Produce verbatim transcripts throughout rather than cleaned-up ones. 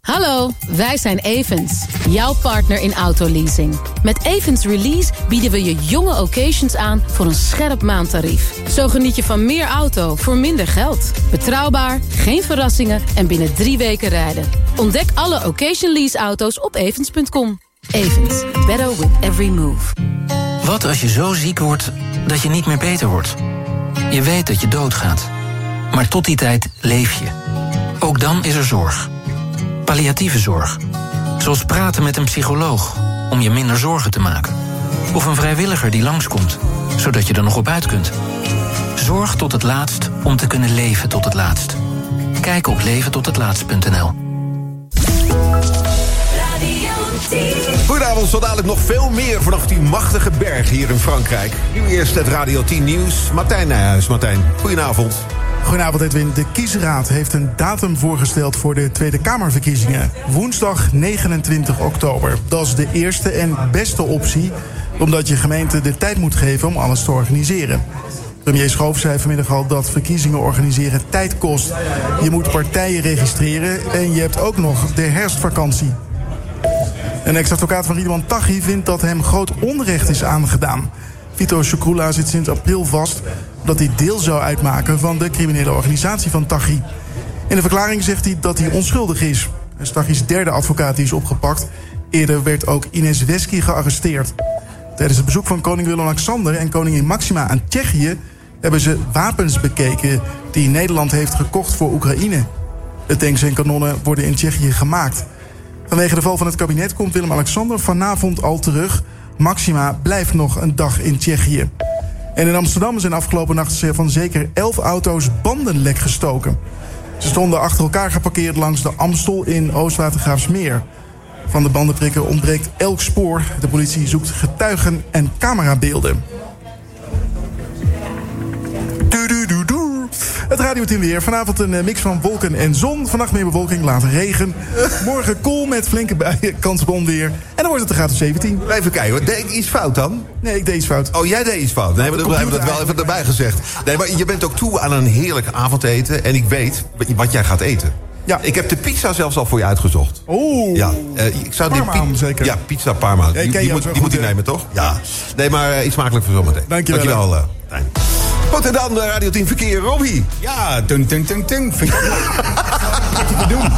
Hallo, wij zijn Evans, jouw partner in autoleasing. Met Evans Release bieden we je jonge occasions aan voor een scherp maandtarief. Zo geniet je van meer auto voor minder geld. Betrouwbaar, geen verrassingen en binnen drie weken rijden. Ontdek alle occasion lease auto's op evans punt com. Evans, better with every move. Wat als je zo ziek wordt dat je niet meer beter wordt? Je weet dat je doodgaat. Maar tot die tijd leef je. Ook dan is er zorg. Palliatieve zorg. Zoals praten met een psycholoog om je minder zorgen te maken. Of een vrijwilliger die langskomt, zodat je er nog op uit kunt. Zorg tot het laatst om te kunnen leven tot het laatst. Kijk op leven tot het laatst punt n l. Goedenavond, zo dadelijk nog veel meer vanaf die machtige berg hier in Frankrijk. Nu eerst het Radio tien Nieuws. Martijn Nijhuis. Martijn, goedenavond. Goedenavond Edwin. De kiesraad heeft een datum voorgesteld voor de Tweede Kamerverkiezingen. Woensdag negenentwintig oktober. Dat is de eerste en beste optie, omdat je gemeente de tijd moet geven om alles te organiseren. Premier Schoof zei vanmiddag al dat verkiezingen organiseren tijd kost. Je moet partijen registreren en je hebt ook nog de herfstvakantie. Een ex-advocaat van Ridwan Taghi vindt dat hem groot onrecht is aangedaan. Vito Shukroula zit sinds april vast dat hij deel zou uitmaken van de criminele organisatie van Taghi. In de verklaring zegt hij dat hij onschuldig is. Hij is Taghi's derde advocaat die is opgepakt. Eerder werd ook Ines Wesky gearresteerd. Tijdens het bezoek van koning Willem-Alexander en koningin Maxima aan Tsjechië hebben ze wapens bekeken die Nederland heeft gekocht voor Oekraïne. De tanks en kanonnen worden in Tsjechië gemaakt. Vanwege de val van het kabinet komt Willem-Alexander vanavond al terug. Maxima blijft nog een dag in Tsjechië. En in Amsterdam zijn afgelopen nacht van zeker elf auto's bandenlek gestoken. Ze stonden achter elkaar geparkeerd langs de Amstel in Oostwatergraafsmeer. Van de bandenprikken ontbreekt elk spoor. De politie zoekt getuigen en camerabeelden. Het Radio tien weer. Vanavond een mix van wolken en zon. Vannacht meer bewolking, later regen. Morgen koel met flinke buien, kans op onweer. En dan wordt het de graad of zeventien. Even kijken, hoor. Deed ik iets fout dan? Nee, ik deed iets fout. Oh, jij deed iets fout. Nee, maar dan hebben we dat wel even erbij gezegd. Nee, maar je bent ook toe aan een heerlijk avondeten. En ik weet wat jij gaat eten. Ja. Ik heb de pizza zelfs al voor je uitgezocht. Oeh. Ja, uh, ik zou Parma, die pi- zeker. Ja, pizza Parma. Ja, die die, moet, die moet je nemen, toch? Ja. Nee, maar uh, iets smakelijk voor zometeen. Dankjewel. Dankjewel, uh, Tijn. Goed, en dan uh, Radio tien Verkeer, Robbie. Ja, tung, tung, tung, tung. Vind ik ook leuk. Wat je te doen.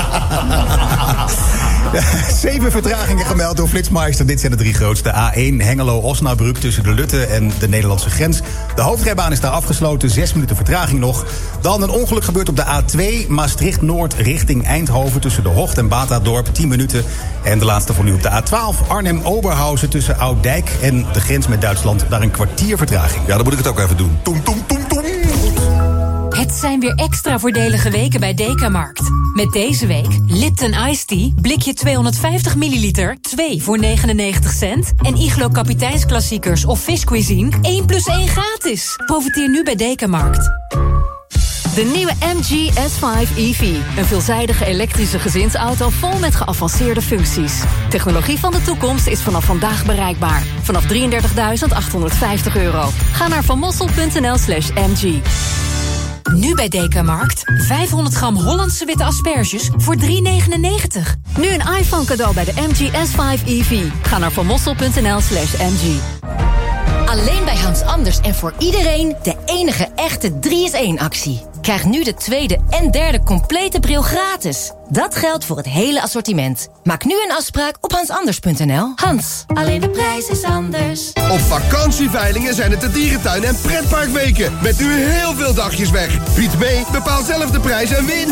Zeven vertragingen gemeld door Flitsmeister. Dit zijn de drie grootste. A één, Hengelo-Osnabrück tussen de Lutte en de Nederlandse grens. De hoofdrijbaan is daar afgesloten, zes minuten vertraging nog. Dan een ongeluk gebeurt op de A twee, Maastricht-Noord richting Eindhoven tussen de Hocht en Batadorp, tien minuten. En de laatste voor nu op de A twaalf, Arnhem-Oberhausen tussen Ouddijk en de grens met Duitsland. Daar een kwartier vertraging. Ja, dan moet ik het ook even doen. Toem, toem, toem, toem. Het zijn weer extra voordelige weken bij Dekamarkt. Met deze week Lipton Iced Tea, blikje tweehonderdvijftig milliliter, twee voor negenennegentig cent. En Iglo Kapiteinsklassiekers of Fish Cuisine, één plus één gratis. Profiteer nu bij Dekamarkt. De nieuwe M G S vijf E V. Een veelzijdige elektrische gezinsauto vol met geavanceerde functies. Technologie van de toekomst is vanaf vandaag bereikbaar. Vanaf drieëndertigduizend achthonderdvijftig euro. Ga naar vanmossel.nl slash mg. Nu bij Dekamarkt. vijfhonderd gram Hollandse witte asperges voor drie negenennegentig. Nu een iPhone cadeau bij de M G S vijf E V. Ga naar vanmossel.nl slash mg. Alleen bij Hans Anders en voor iedereen de enige echte drie in één actie. Krijg nu de tweede en derde complete bril gratis. Dat geldt voor het hele assortiment. Maak nu een afspraak op hans anders punt n l. Hans, alleen de prijs is anders. Op vakantieveilingen zijn het de dierentuin- en pretparkweken. Met nu heel veel dagjes weg. Bied mee, bepaal zelf de prijs en win.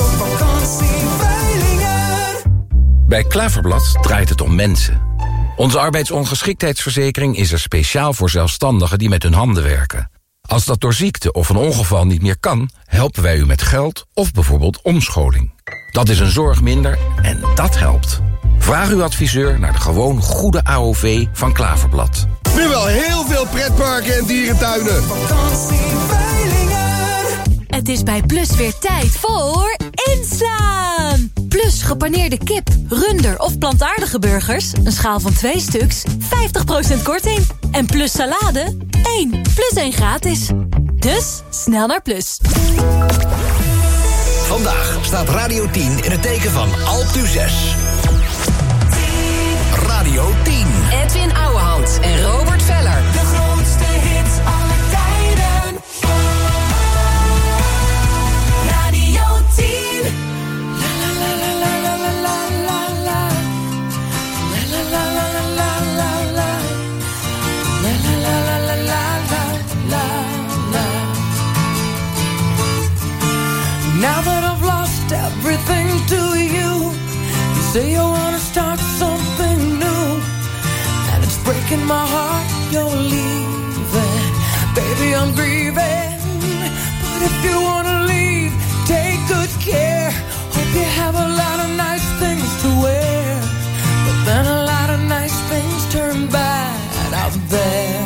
Bij Klaverblad draait het om mensen. Onze arbeidsongeschiktheidsverzekering is er speciaal voor zelfstandigen die met hun handen werken. Als dat door ziekte of een ongeval niet meer kan, helpen wij u met geld of bijvoorbeeld omscholing. Dat is een zorg minder en dat helpt. Vraag uw adviseur naar de gewoon goede A O V van Klaverblad. Nu wel heel veel pretparken en dierentuinen. Het is bij Plus weer tijd voor inslaan. Plus gepaneerde kip, runder of plantaardige burgers, een schaal van twee stuks, vijftig procent korting. En Plus salade, één plus één gratis. Dus snel naar Plus. Vandaag staat Radio tien in het teken van Alpe zes. Radio tien. Edwin Ouwehand en Robert Veller. De grootste hits aller tijden. Radio tien. La la la la la la la la la. La la la la la la la. La la la la la la la la. Now that I've lost everything to you, you say you wanna start something new, and it's breaking my heart you're leaving. Baby, I'm grieving, but if you wanna leave, take good care. Hope you have a lot of nice things to wear, but then a lot of nice things turn bad out there.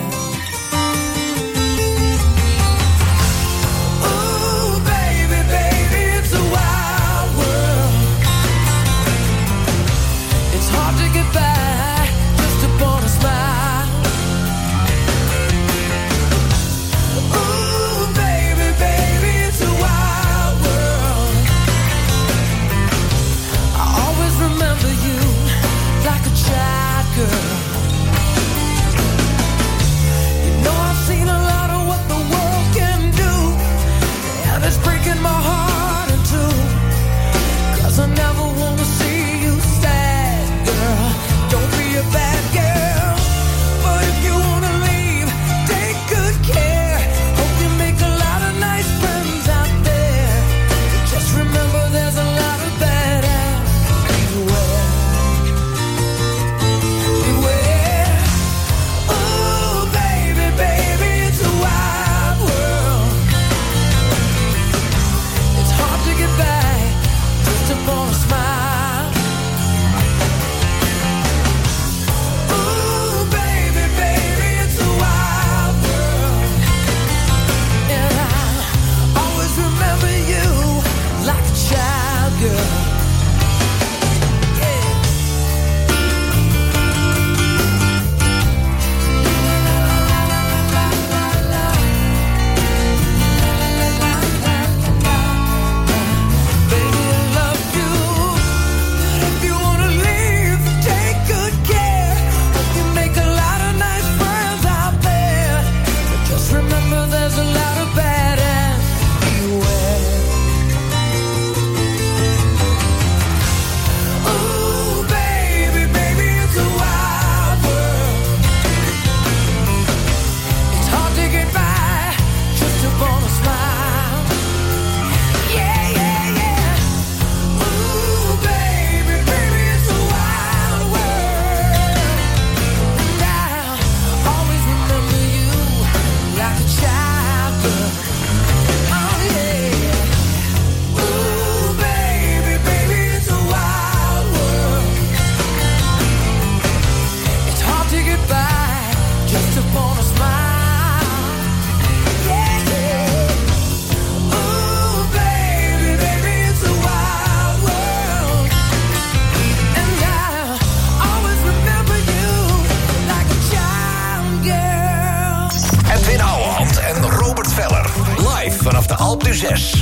Vanaf de Alpe zes.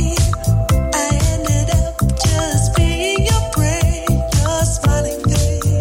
Smiling face.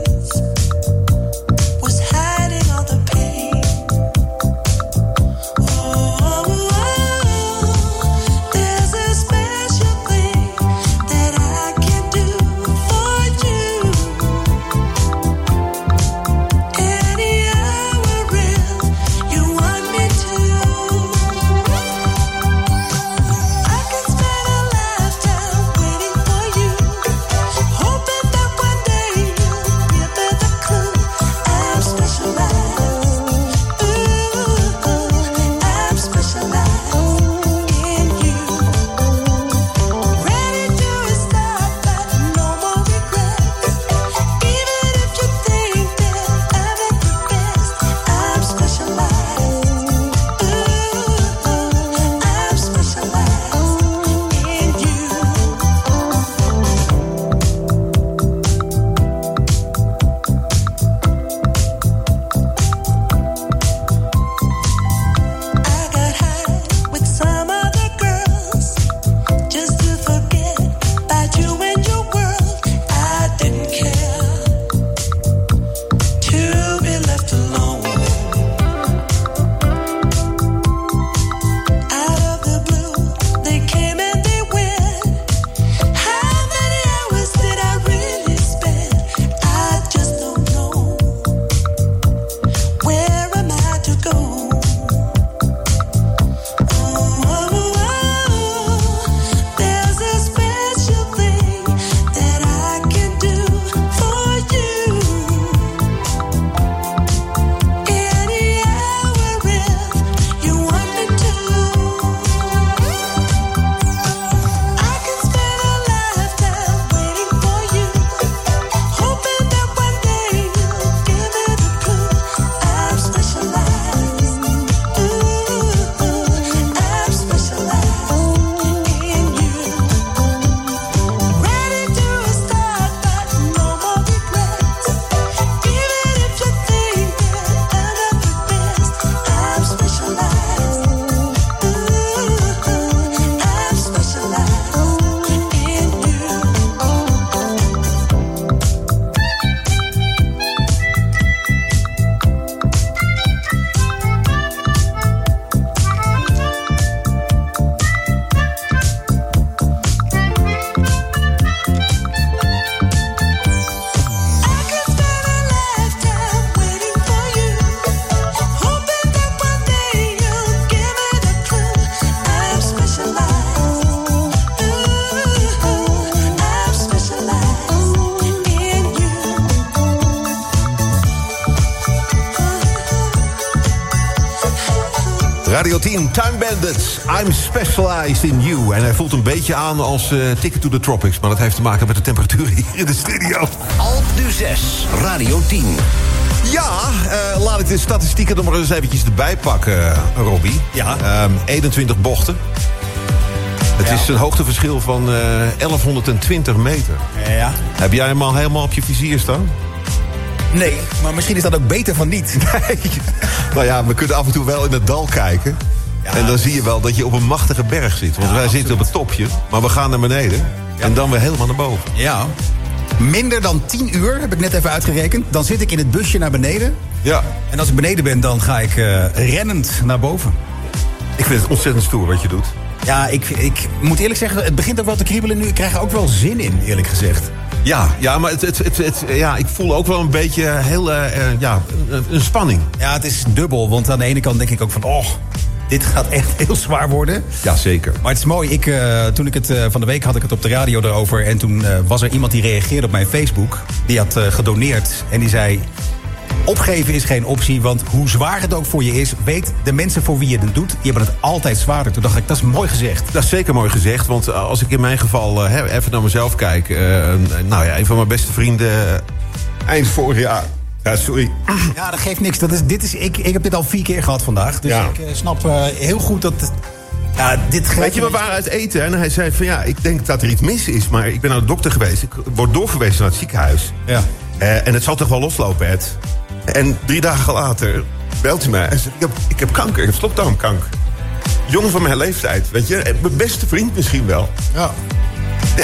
Radio tien, Time Bandits, I'm Specialized in You. En hij voelt een beetje aan als uh, Ticket to the Tropics. Maar dat heeft te maken met de temperatuur hier in de studio. Alp du zes, Radio tien. Ja, uh, laat ik de statistieken er maar eens eventjes erbij pakken, uh, Robbie. Ja. Um, eenentwintig bochten. Het ja. is een hoogteverschil van uh, elfhonderdtwintig meter. Ja. Heb jij hem al helemaal op je vizier staan? Nee, maar misschien is dat ook beter van niet. Nee. Nou ja, we kunnen af en toe wel in het dal kijken. Ja, en dan zie je wel dat je op een machtige berg zit. Want ja, wij absoluut. zitten op het topje, maar we gaan naar beneden. Ja. En dan weer helemaal naar boven. Ja. Minder dan tien uur, heb ik net even uitgerekend. Dan zit ik in het busje naar beneden. Ja. En als ik beneden ben, dan ga ik uh, rennend naar boven. Ik vind het ontzettend stoer wat je doet. Ja, ik, ik moet eerlijk zeggen, het begint ook wel te kriebelen nu. Ik krijg er ook wel zin in, eerlijk gezegd. Ja, ja maar het, het, het, het, ja, ik voel ook wel een beetje heel, uh, ja, een, een spanning. Ja, het is dubbel, want aan de ene kant denk ik ook van... oh, dit gaat echt heel zwaar worden. Ja, zeker. Maar het is mooi, ik, uh, toen ik het uh, van de week had ik het op de radio erover... en toen uh, was er iemand die reageerde op mijn Facebook. Die had uh, gedoneerd en die zei... opgeven is geen optie, want hoe zwaar het ook voor je is... weet de mensen voor wie je het doet, die hebben het altijd zwaarder. Toen dacht ik, dat is mooi gezegd. Dat is zeker mooi gezegd, want als ik in mijn geval uh, even naar mezelf kijk... Uh, nou ja, een van mijn beste vrienden uh, eind vorig jaar... Ja, sorry. Ja, dat geeft niks. Dat is, dit is, ik, ik heb dit al vier keer gehad vandaag. Dus ja. ik uh, snap uh, heel goed dat... Ja, dit Weet je, we waren uit eten en hij zei van... ja, ik denk dat er iets mis is, maar ik ben naar de dokter geweest. Ik word doorverwezen naar het ziekenhuis. Ja. Uh, en het zal toch wel loslopen, Ed? En drie dagen later belt hij mij en zegt... ik heb, ik heb kanker, ik heb slokdarmkanker. Jongen van mijn leeftijd, weet je. Mijn beste vriend misschien wel. Ja. Ja.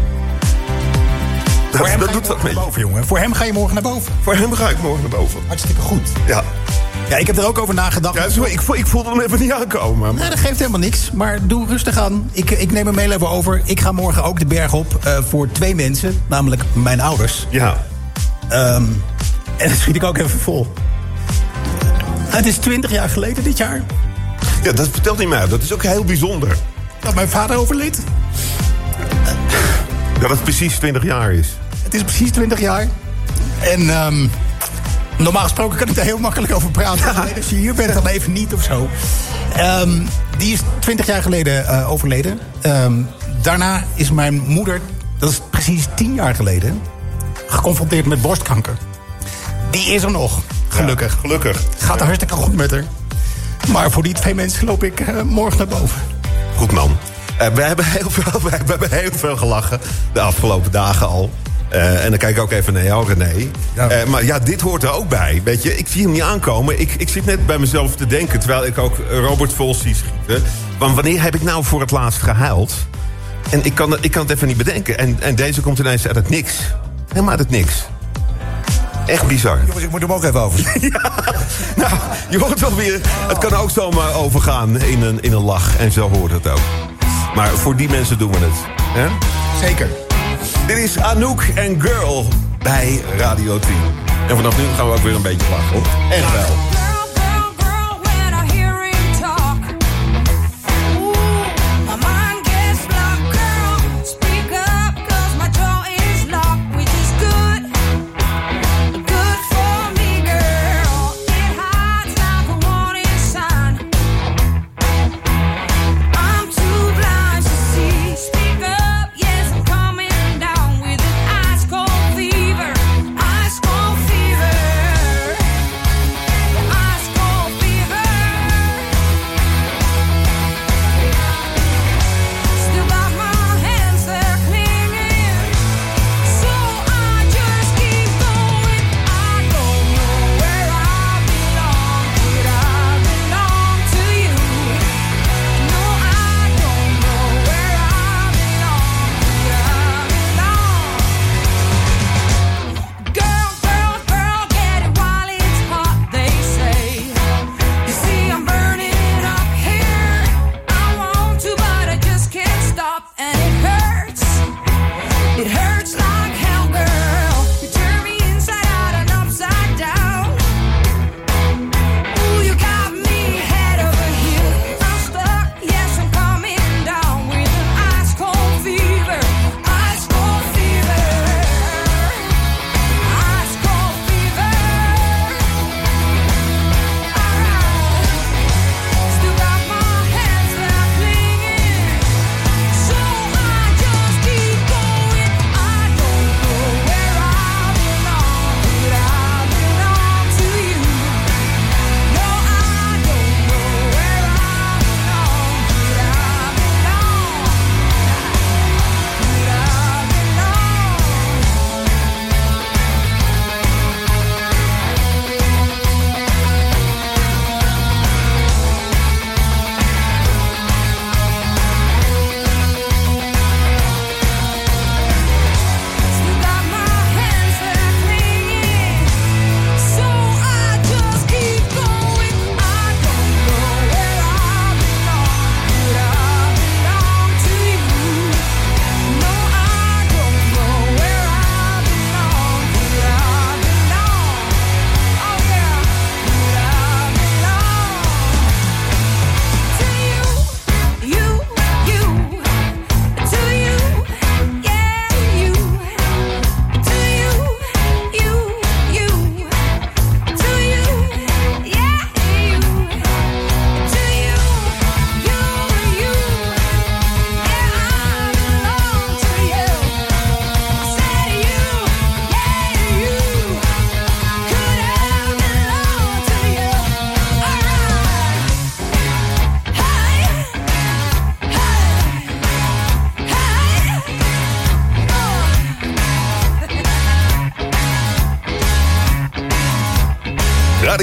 Dat, Voor hem dat ga je doet wat morgen naar boven, jongen. Voor hem ga je morgen naar boven. Voor hem ga ik morgen naar boven. Hartstikke goed. Ja. Ja, ik heb er ook over nagedacht. Ja, sorry, ik, voel, ik voelde hem even niet aankomen. Nee, dat geeft helemaal niks. Maar doe rustig aan. Ik, ik neem hem heel even over. Ik ga morgen ook de berg op uh, voor twee mensen. Namelijk mijn ouders. Ja. Um, en dat schiet ik ook even vol. Het is twintig jaar geleden dit jaar. Ja, dat vertelt niet mij. Dat is ook heel bijzonder. Dat mijn vader overleed. Dat het precies twintig jaar is. Het is precies twintig jaar. En um, normaal gesproken kan ik daar heel makkelijk over praten. Ja. Alleen als je hier bent, dan even niet of zo. Um, die is twintig jaar geleden uh, overleden. Um, daarna is mijn moeder, dat is precies tien jaar geleden... geconfronteerd met borstkanker. Die is er nog, gelukkig. Ja, gelukkig. Gaat er hartstikke goed met haar. Maar voor die twee mensen loop ik uh, morgen naar boven. Goed, man. Uh, we, hebben heel veel, we hebben heel veel gelachen de afgelopen dagen al. Uh, en dan kijk ik ook even naar jou, René. Ja. Uh, maar ja, dit hoort er ook bij. Weet je, ik zie hem niet aankomen. Ik, ik zit net bij mezelf te denken, terwijl ik ook Robert Vos zie schieten. Want wanneer heb ik nou voor het laatst gehuild? En ik kan, ik kan het even niet bedenken. En, en deze komt ineens uit het niks. Helemaal uit het niks. Echt bizar. Jongens, ik moet hem ook even over. Ja, nou, je hoort wel weer... Het kan ook zomaar overgaan in een, in een lach. En zo hoort het ook. Maar voor die mensen doen we het. Hè? Zeker. Dit is Anouk en Girl bij Radio tien. En vanaf nu gaan we ook weer een beetje lachen. Echt wel.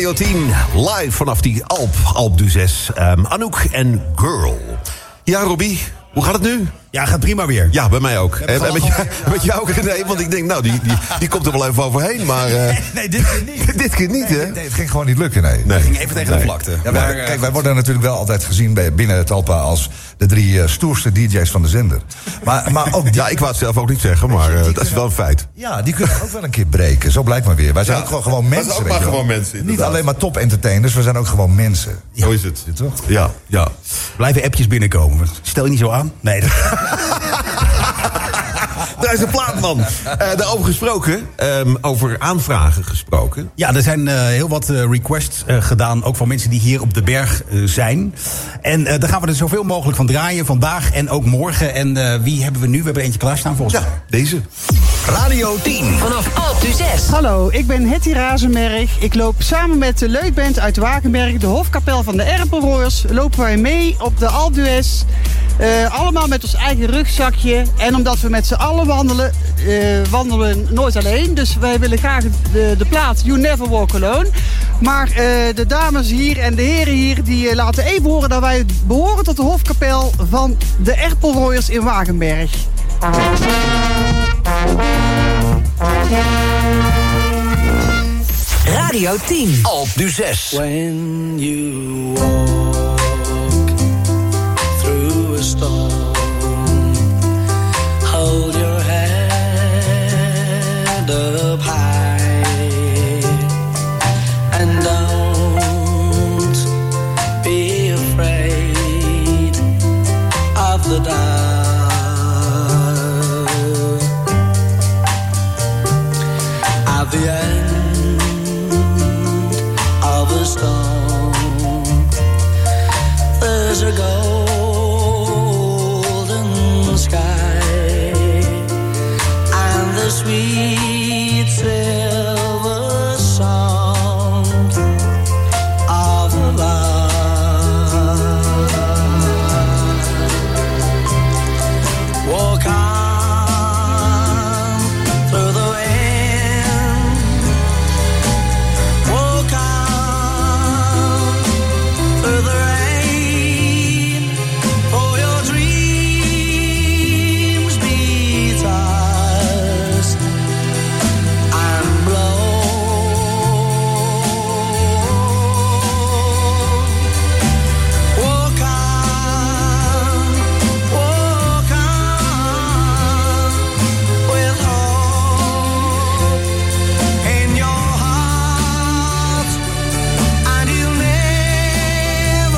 Radio tien, live vanaf die Alp, Alp du zes. Um, Anouk en Girl. Ja, Robbie, hoe gaat het nu? Ja, gaat prima weer. Ja, bij mij ook. En En met, jou, met jou ook, René, want ik denk, nou, die, die, die komt er wel even overheen. Maar uh, nee, dit keer niet. dit keer niet, hè? Nee, nee, het ging gewoon niet lukken, nee. nee. Ging even tegen nee. de vlakte. Ja, maar, kijk, wij worden natuurlijk wel altijd gezien bij, binnen het Talpa als de drie uh, stoerste D J's van de zender. Maar, maar ook die, Ja, ik wou het zelf ook niet zeggen, maar uh, dat is wel een feit. ja, die kunnen ook wel een keer breken. Zo blijkt maar weer. Wij zijn Ja, ook gewoon, gewoon wij mensen. zijn ook weet maar je wel. gewoon mensen, Niet inderdaad. alleen maar top entertainers, we zijn ook gewoon mensen. Zo is het. Ja, toch? Ja, ja. Blijven appjes binnenkomen. Stel je niet zo aan? Nee. Dat... Daar is een plaat, man. Uh, daarover gesproken, um, over aanvragen gesproken. Ja, er zijn uh, heel wat uh, requests uh, gedaan, ook van mensen die hier op de berg uh, zijn. En uh, daar gaan we er zoveel mogelijk van draaien, vandaag en ook morgen. En uh, wie hebben we nu? We hebben er eentje klaarstaan volgens mij. Ja, deze. Radio tien. Vanaf Alp du zes. Hallo, ik ben Hetty Razenberg. Ik loop samen met de Leutband uit Wagenberg, de Hofkapel van de Erpenroyers, lopen wij mee op de Alpe d'Huez. Uh, allemaal met ons eigen rugzakje. En omdat we met z'n allen wandelen, uh, wandelen we nooit alleen. Dus wij willen graag de, de plaat You Never Walk Alone. Maar uh, de dames hier en de heren hier, die uh, laten even horen dat wij behoren tot de Hofkapel van de Erpenroyers in Wagenberg. Radio tien. Alp du zes. When you walk through a storm, hold your head up high and don't be afraid of the dark. At the end of a storm, there's a golden sky and the sweet silver song of love. Walk on through the wind, walk on through the rain, for your dreams be tossed and blown. Walk on, walk on, with hope in your heart, and you'll never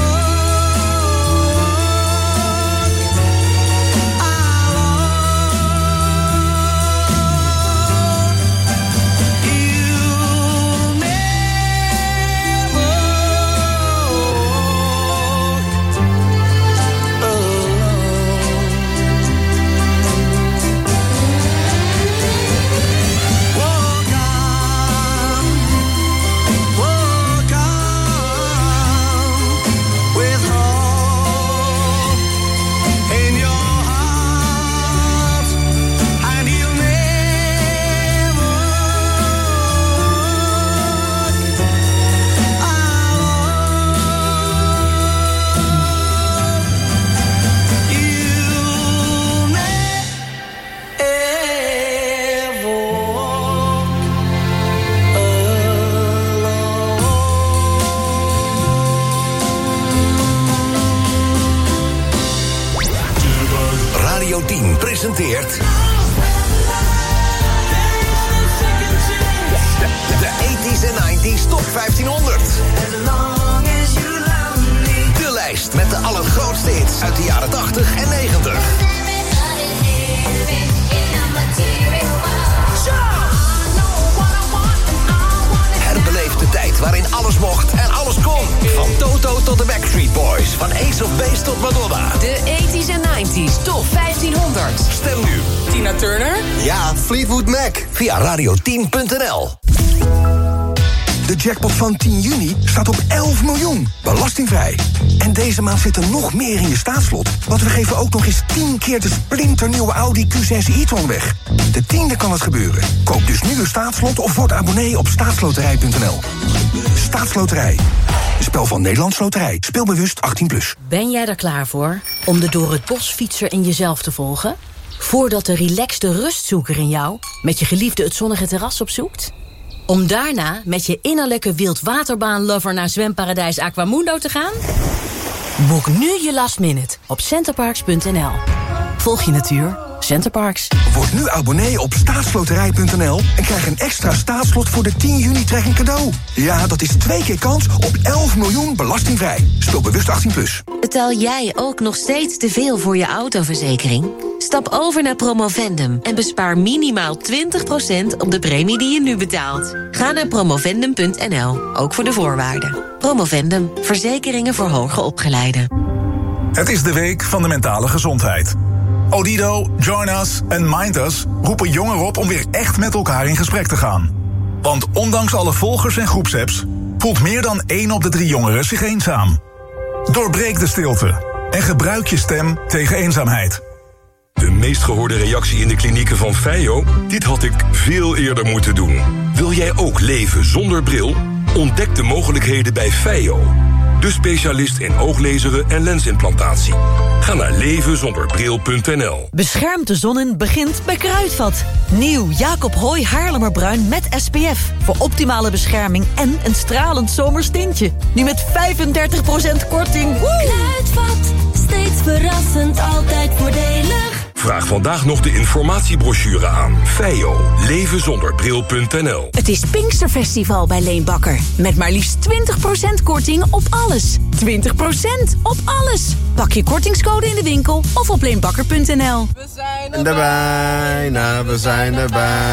Radio tien presenteert... De eighties en nineties Top vijftienhonderd. De lijst met de allergrootste hits uit de jaren tachtig en negentig. Herbeleef de tijd waarin alles mocht en alles kon. Van Toto tot de Backstreet Boys. Van Ace of Base tot Madonna. De eighties en nineties Top vijftienhonderd. Stem nu. Tina Turner? Ja, Fleetwood Mac. Via radio tien punt n l. De jackpot van tien juni staat op elf miljoen. Belastingvrij. En deze maand zit er nog meer in je staatslot. Want we geven ook nog eens tien keer de splinternieuwe Audi Q zes e-tron weg. De tiende kan het gebeuren. Koop dus nu een staatslot of word abonnee op staatsloterij punt n l. Staatsloterij. Een spel van Nederlands Loterij. Speelbewust achttien plus. Ben jij er klaar voor om de door het bosfietser in jezelf te volgen? Voordat de relaxte rustzoeker in jou met je geliefde het zonnige terras opzoekt? Om daarna met je innerlijke wildwaterbaan-lover naar zwemparadijs Aquamundo te gaan? Boek nu je last minute op centerparks punt n l. Volg je natuur, Centerparks. Word nu abonnee op staatsloterij punt n l en krijg een extra staatslot voor de tien juni trekking cadeau. Ja, dat is twee keer kans op elf miljoen belastingvrij. Speel bewust achttien plus. Betaal jij ook nog steeds te veel voor je autoverzekering? Stap over naar Promovendum en bespaar minimaal twintig procent op de premie die je nu betaalt. Ga naar promovendum punt n l, ook voor de voorwaarden. Promovendum, verzekeringen voor hoger opgeleiden. Het is de week van de mentale gezondheid. Odido, Join Us en Mind Us roepen jongeren op om weer echt met elkaar in gesprek te gaan. Want ondanks alle volgers en groepsapps voelt meer dan één op de drie jongeren zich eenzaam. Doorbreek de stilte en gebruik je stem tegen eenzaamheid. De meest gehoorde reactie in de klinieken van Feio? Dit had ik veel eerder moeten doen. Wil jij ook leven zonder bril? Ontdek de mogelijkheden bij Feio. De specialist in ooglezeren en lensimplantatie. Ga naar leven zonder bril punt n l. Beschermt de zon in begint bij Kruidvat. Nieuw Jacob Hooy Haarlemmerbruin met S P F. Voor optimale bescherming en een stralend zomers tintje. Nu met vijfendertig procent korting. Woe! Kruidvat, steeds verrassend, altijd voordelig. Vraag vandaag nog de informatiebrochure aan. Feio, leven zonder bril punt n l. Het is Pinksterfestival bij Leenbakker. Met maar liefst twintig procent korting op alles. twintig procent op alles. Pak je kortingscode in de winkel of op leenbakker punt n l. We zijn er bijna, we zijn er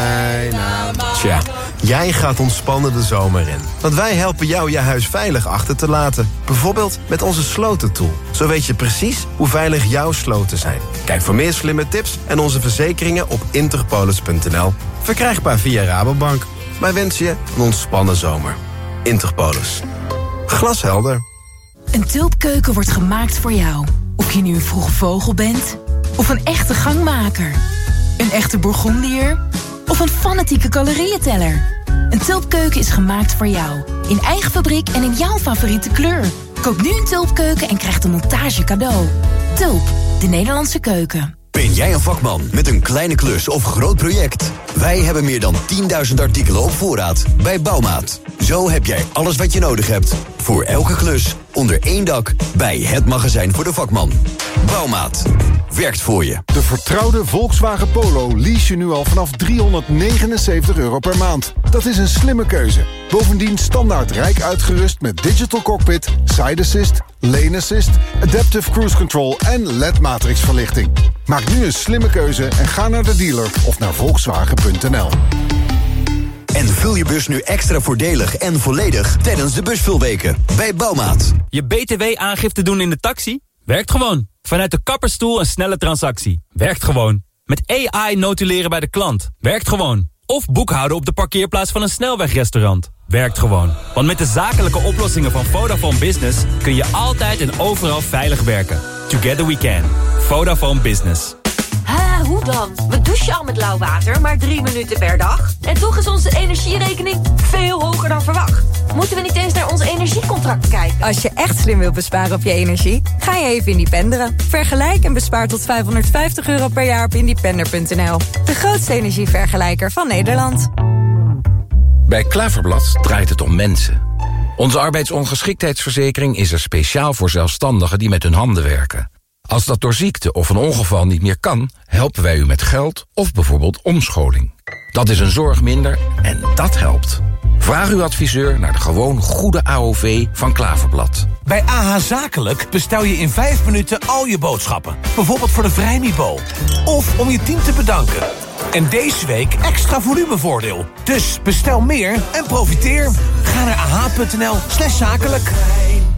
bijna. Tja, jij gaat ontspannen de zomer in. Want wij helpen jou je huis veilig achter te laten. Bijvoorbeeld met onze slotentool. Zo weet je precies hoe veilig jouw sloten zijn. Kijk voor meer slimme tips en onze verzekeringen op interpolis punt n l. Verkrijgbaar via Rabobank. Wij wensen je een ontspannen zomer. Interpolis. Glashelder. Een tulpkeuken wordt gemaakt voor jou. Of je nu een vroege vogel bent, of een echte gangmaker. Een echte Bourgondier, of een fanatieke calorieënteller. Een tulpkeuken is gemaakt voor jou. In eigen fabriek en in jouw favoriete kleur. Koop nu een tulpkeuken en krijg de montage cadeau. Tulp, de Nederlandse keuken. Ben jij een vakman met een kleine klus of groot project? Wij hebben meer dan tienduizend artikelen op voorraad bij Bouwmaat. Zo heb jij alles wat je nodig hebt. Voor elke klus, onder één dak, bij het magazijn voor de vakman. Bouwmaat. Werkt voor je. De vertrouwde Volkswagen Polo lease je nu al vanaf driehonderdnegenenzeventig euro per maand. Dat is een slimme keuze. Bovendien standaard rijk uitgerust met digital cockpit, side assist, lane assist, adaptive cruise control en L E D-matrix verlichting. Maak nu een slimme keuze en ga naar de dealer of naar volkswagen punt n l. En vul je bus nu extra voordelig en volledig tijdens de busvulweken bij Bouwmaat. Je B T W-aangifte doen in de taxi? Werkt gewoon. Vanuit de kapperstoel een snelle transactie. Werkt gewoon. Met A I notuleren bij de klant. Werkt gewoon. Of boekhouden op de parkeerplaats van een snelwegrestaurant. Werkt gewoon. Want met de zakelijke oplossingen van Vodafone Business kun je altijd en overal veilig werken. Together we can. Vodafone Business. Ha, hoe dan? We douchen al met lauw water, maar drie minuten per dag. En toch is onze energierekening veel hoger dan verwacht. Moeten we niet eens naar ons energiecontract kijken? Als je echt slim wilt besparen op je energie, ga je even independeren. Vergelijk en bespaar tot vijfhonderdvijftig euro per jaar op independer punt n l. De grootste energievergelijker van Nederland. Bij Klaverblad draait het om mensen. Onze arbeidsongeschiktheidsverzekering is er speciaal voor zelfstandigen die met hun handen werken. Als dat door ziekte of een ongeval niet meer kan, helpen wij u met geld of bijvoorbeeld omscholing. Dat is een zorg minder en dat helpt. Vraag uw adviseur naar de gewoon goede A O V van Klaverblad. Bij A H Zakelijk bestel je in vijf minuten al je boodschappen. Bijvoorbeeld voor de Vrijmibo. Of om je team te bedanken. En deze week extra volumevoordeel. Dus bestel meer en profiteer. Ga naar ah punt n l slash zakelijk.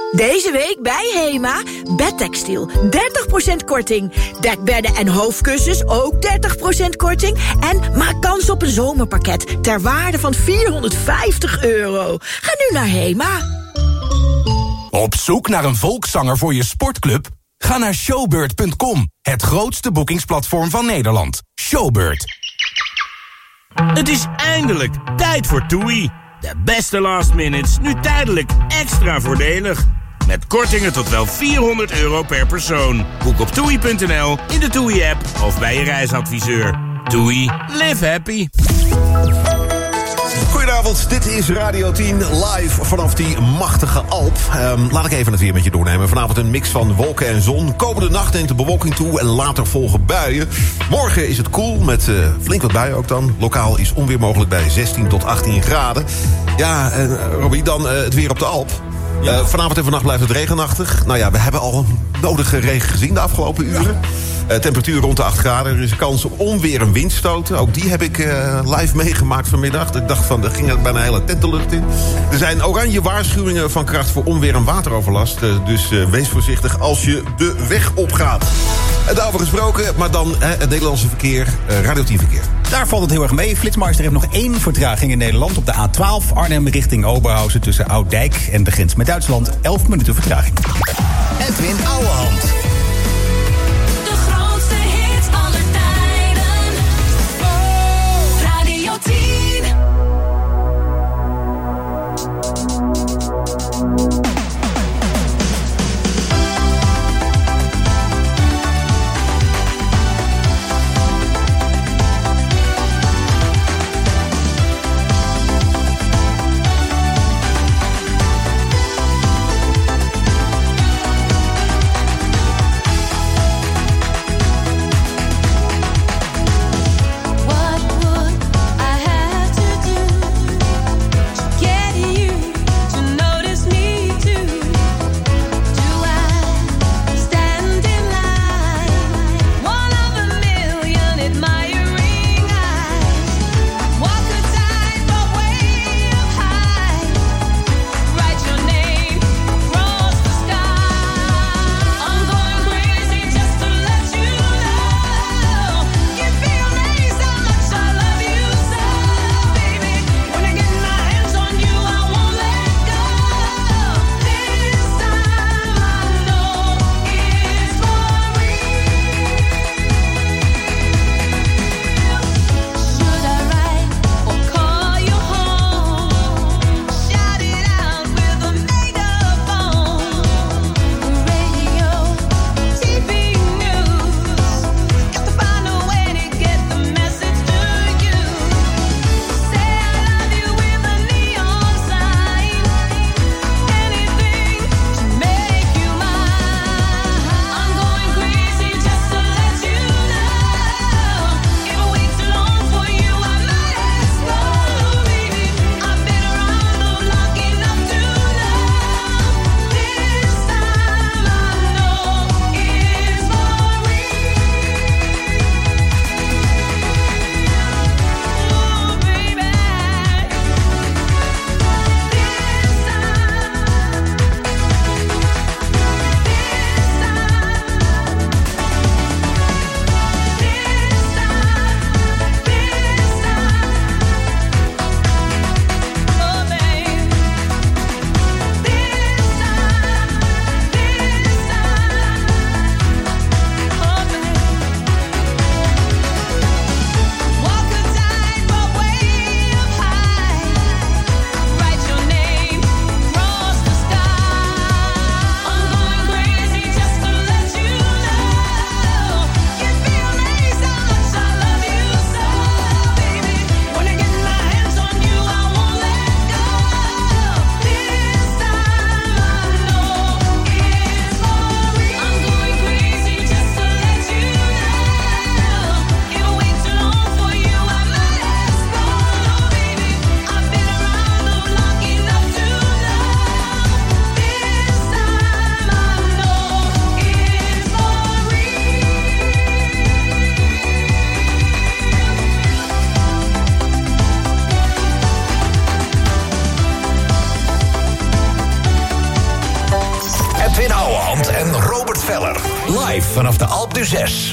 Deze week bij HEMA, bedtextiel, dertig procent korting. Dekbedden en hoofdkussens, ook dertig procent korting. En maak kans op een zomerpakket ter waarde van vierhonderdvijftig euro. Ga nu naar HEMA. Op zoek naar een volkszanger voor je sportclub? Ga naar showbird punt com, het grootste boekingsplatform van Nederland. Showbird. Het is eindelijk tijd voor TUI. De beste last minutes, nu tijdelijk extra voordelig. Met kortingen tot wel vierhonderd euro per persoon. Boek op toei punt n l, in de TUI-app of bij je reisadviseur. TUI, live happy. Goedenavond, dit is Radio tien, live vanaf die machtige Alp. Um, laat ik even het weer met je doornemen. Vanavond een mix van wolken en zon. Komende nacht neemt de bewolking toe en later volgen buien. Morgen is het koel, met uh, flink wat buien ook dan. Lokaal is onweer mogelijk bij zestien tot achttien graden. Ja, en uh, Robbie, dan uh, het weer op de Alp. Ja. Uh, vanavond en vannacht blijft het regenachtig. Nou ja, we hebben al nodige regen gezien de afgelopen uren. Uh, temperatuur rond de acht graden. Er is een kans op onweer en windstoten. Ook die heb ik uh, live meegemaakt vanmiddag. Ik dacht van, er ging er bijna een hele tent de lucht in. Er zijn oranje waarschuwingen van kracht voor onweer en wateroverlast. Uh, dus uh, wees voorzichtig als je de weg opgaat. En daarover gesproken, maar dan uh, het Nederlandse verkeer, uh, Radio tien verkeer. Daar valt het heel erg mee. Flitsmeister heeft nog één vertraging in Nederland. Op de A twaalf Arnhem richting Oberhausen tussen Ouddijk en de grens met Duitsland. elf minuten vertraging. Edwin Ouwehand. De grootste hits aller tijden. Radio tien. Edwin Ouwehand en Robert Veller. Live vanaf de Alpe d'Huez.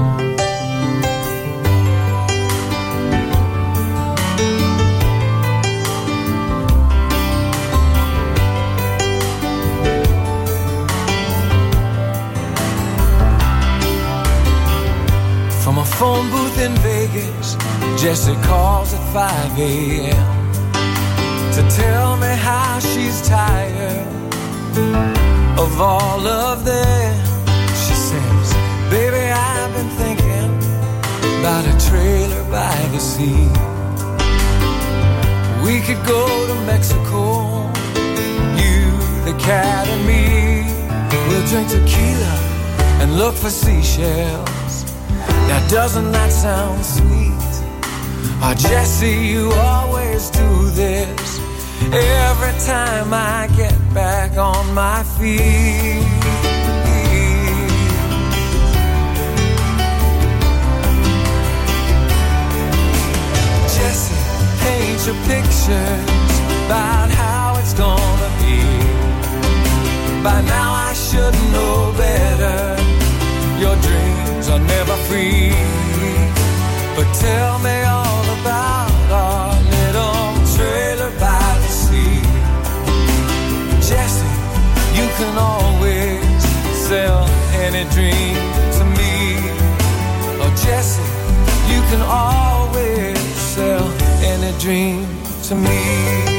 From a phone booth in Vegas, Jessie calls at five a.m. to tell me how she's tired of all of them. She says, baby, I've been thinking about a trailer by the sea. We could go to Mexico, you, the cat and me. We'll drink tequila and look for seashells. Now doesn't that sound sweet? Oh, Jessie, you always do this every time I get back on my feet. Jessie, paint your pictures about how it's gonna be. By now I should know better. Your dreams are never free. But tell me all about our little trailer by the sea. Jessie, you can always sell any dream to me. Oh, Jessie, you can always sell any dream to me.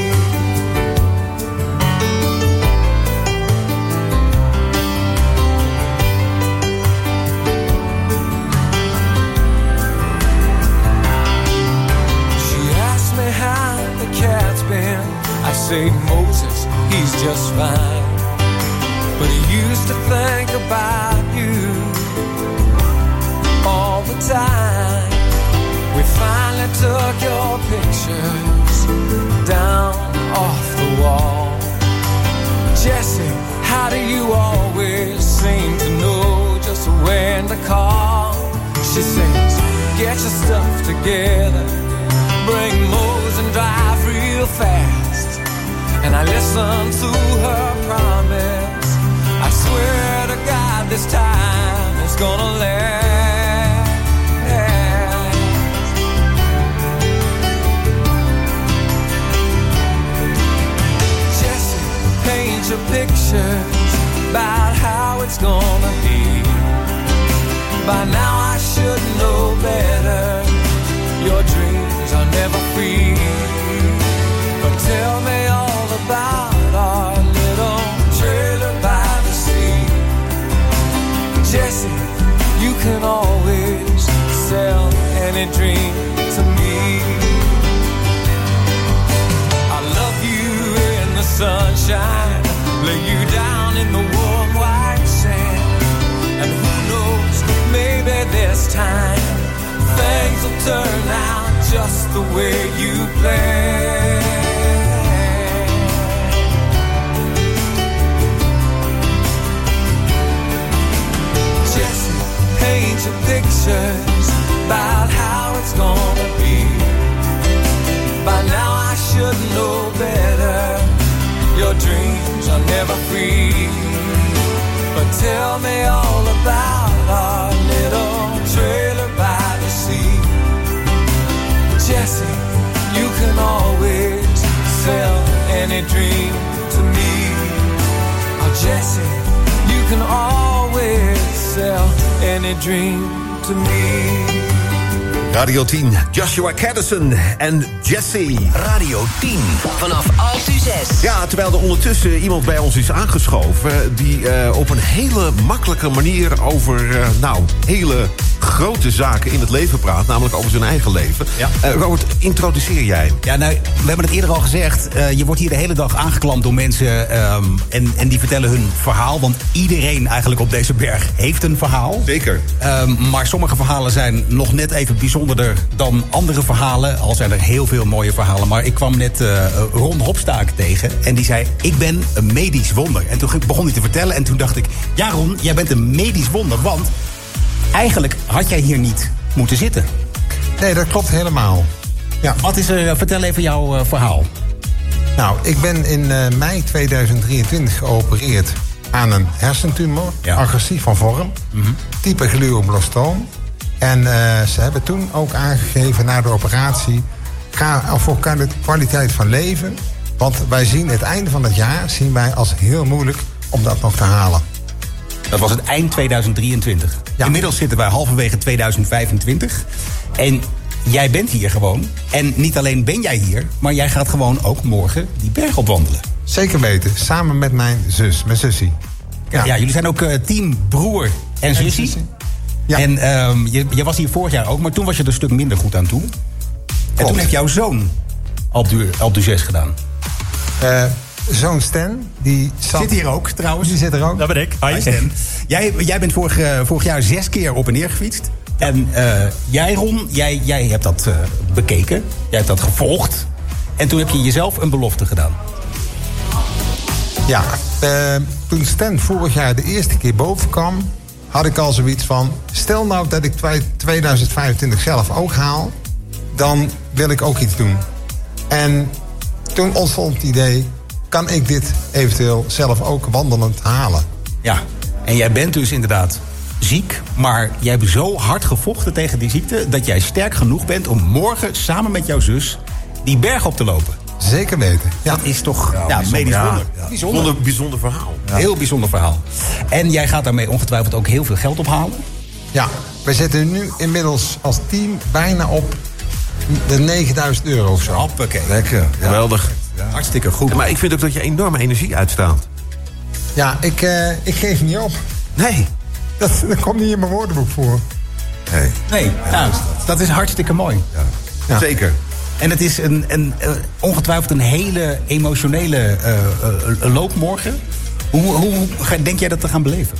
I say Moses, he's just fine, but he used to think about you all the time. We finally took your pictures down off the wall. Jessie, how do you always seem to know just when to call? She says, get your stuff together, bring Mose and drive real fast. And I listen to her promise. I swear to God this time it's gonna last. Jessie, paint your pictures about how it's gonna be. By now I should know better. Your dreams are never free. But tell me all about our little trailer by the sea. Jessie, you can always sell any dream to me. I love you in the sunshine, lay you down in the warm white sand. And who knows, maybe this time things will turn out just the way you planned. Jessie, paint your pictures about how it's gonna be. By now I should know better. Your dreams are never free. But tell me all about our little trailer by the sea. Jessie, you can always sell any dream to me. Oh, Jessie, you can always sell any dream to me. Radio tien, Joshua Caddison en Jessie. Radio tien, vanaf Alpe d'Huez. Ja, terwijl er ondertussen iemand bij ons is aangeschoven die uh, op een hele makkelijke manier over, uh, nou, hele grote zaken in het leven praat. Namelijk over zijn eigen leven. Ja. Uh, Robert, introduceer jij hem. Ja, nou, we hebben het eerder al gezegd. Uh, je wordt hier de hele dag aangeklampt door mensen. Um, en, en die vertellen hun verhaal. Want iedereen eigenlijk op deze berg heeft een verhaal. Zeker. Um, maar sommige verhalen zijn nog net even bijzonderder dan andere verhalen. Al zijn er heel veel mooie verhalen. Maar ik kwam net uh, Ron Hopstaak tegen. En die zei, ik ben een medisch wonder. En toen begon hij te vertellen. En toen dacht ik, ja Ron, jij bent een medisch wonder. Want eigenlijk had jij hier niet moeten zitten. Nee, dat klopt helemaal. Ja. Wat is er? Vertel even jouw uh, verhaal. Nou, ik ben in uh, mei tweeduizend drieëntwintig geopereerd aan een hersentumor, ja. agressief van vorm, mm-hmm. type glioblastoom. En uh, ze hebben toen ook aangegeven na de operatie, ga voor kwaliteit van leven. Want wij zien het einde van het jaar zien wij als heel moeilijk om dat nog te halen. Dat was het eind tweeduizend drieëntwintig. Ja. Inmiddels zitten wij halverwege tweeduizend vijfentwintig. En jij bent hier gewoon. En niet alleen ben jij hier, maar jij gaat gewoon ook morgen die berg opwandelen. Zeker weten, samen met mijn zus, mijn zussie. Ja, ja jullie zijn ook uh, team broer en zussie. En, zussie. Ja. en um, je, je was hier vorig jaar ook, maar toen was je er een stuk minder goed aan toe. Klopt. En toen heeft jouw zoon Alpe d'Huez gedaan. Uh, zoon Stan, die zat... zit hier ook trouwens. Die zit er ook. Dat ben ik. Hi Stan. jij, jij bent vorig, uh, vorig jaar zes keer op en neer gefietst. En uh, jij Ron, jij, jij hebt dat uh, bekeken. Jij hebt dat gevolgd. En toen heb je jezelf een belofte gedaan. Ja, uh, toen Stan vorig jaar de eerste keer boven kwam, had ik al zoiets van, stel nou dat ik tweeduizend vijfentwintig zelf ook haal, dan wil ik ook iets doen. En toen ontstond het idee, kan ik dit eventueel zelf ook wandelend halen? Ja, en jij bent dus inderdaad ziek, maar jij hebt zo hard gevochten tegen die ziekte dat jij sterk genoeg bent om morgen samen met jouw zus die berg op te lopen. Zeker weten. Ja. Dat is toch ja, ja, medisch ja, wonder. Ja. Bijzonder, bijzonder verhaal. Ja. Heel bijzonder verhaal. En jij gaat daarmee ongetwijfeld ook heel veel geld ophalen? Ja, we zitten nu inmiddels als team bijna op de negenduizend euro of zo. Hoppakee. Lekker. Ja. Geweldig. Ja. Hartstikke goed. Ja, maar ik vind ook dat je enorme energie uitstraalt. Ja, ik, uh, ik geef niet op. Nee. Dat, dat komt niet in mijn woordenboek voor. Nee. Nee, ja, dat is hartstikke mooi. Ja. Ja. Zeker. En het is een, een, uh, ongetwijfeld een hele emotionele uh, uh, loop morgen. Hoe, hoe, hoe denk jij dat te gaan beleven?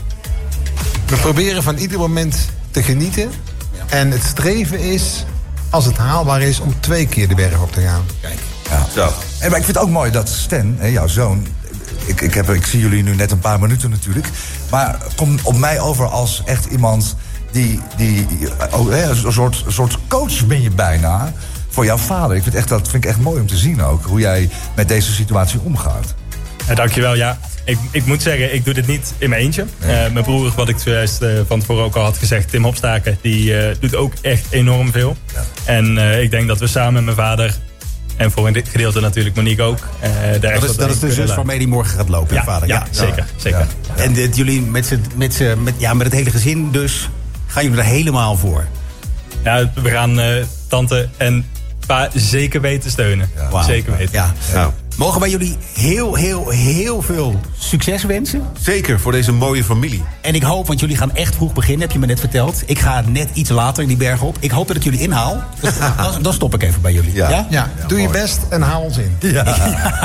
We proberen van ieder moment te genieten. Ja. En het streven is, als het haalbaar is, om twee keer de berg op te gaan. Kijk. Ja. Zo. En, maar ik vind het ook mooi dat Stan, hè, jouw zoon... Ik, ik, heb, ik zie jullie nu net een paar minuten natuurlijk. Maar komt op mij over als echt iemand die... die oh, hè, een soort, soort coach ben je bijna voor jouw vader. Ik vind echt, dat vind ik echt mooi om te zien ook. Hoe jij met deze situatie omgaat. Ja, dankjewel, ja. Ik, ik moet zeggen, ik doe dit niet in mijn eentje. Nee. Uh, mijn broer, wat ik zojuist uh, van tevoren ook al had gezegd, Tim Hopstaken, die uh, doet ook echt enorm veel. Ja. En uh, ik denk dat we samen met mijn vader, en voor in dit gedeelte natuurlijk Monique ook. Uh, daar dat is, dat is de zus waarmee die morgen gaat lopen, ja, vader. Ja, ja, zeker. zeker. Ja. Ja. En dit, jullie met, z'n, met, z'n, met, ja, met het hele gezin dus, gaan jullie er helemaal voor? Ja, we gaan uh, tante en pa zeker weten steunen. Ja. Wow. Zeker weten. Ja. Ja. Mogen wij jullie heel, heel, heel veel succes wensen? Zeker, voor deze mooie familie. En ik hoop, want jullie gaan echt vroeg beginnen, heb je me net verteld. Ik ga net iets later die berg op. Ik hoop dat ik jullie inhaal. Dus dan, dan stop ik even bij jullie. Ja, ja? ja, doe je best en haal ons in. Ja. Ja.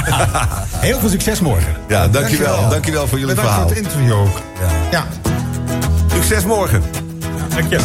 Heel veel succes morgen. Ja, dankjewel. Dankjewel, dankjewel voor jullie Bedankt verhaal. Bedankt voor het interview ook. Ja. ja. Succes morgen. Ja, dankjewel.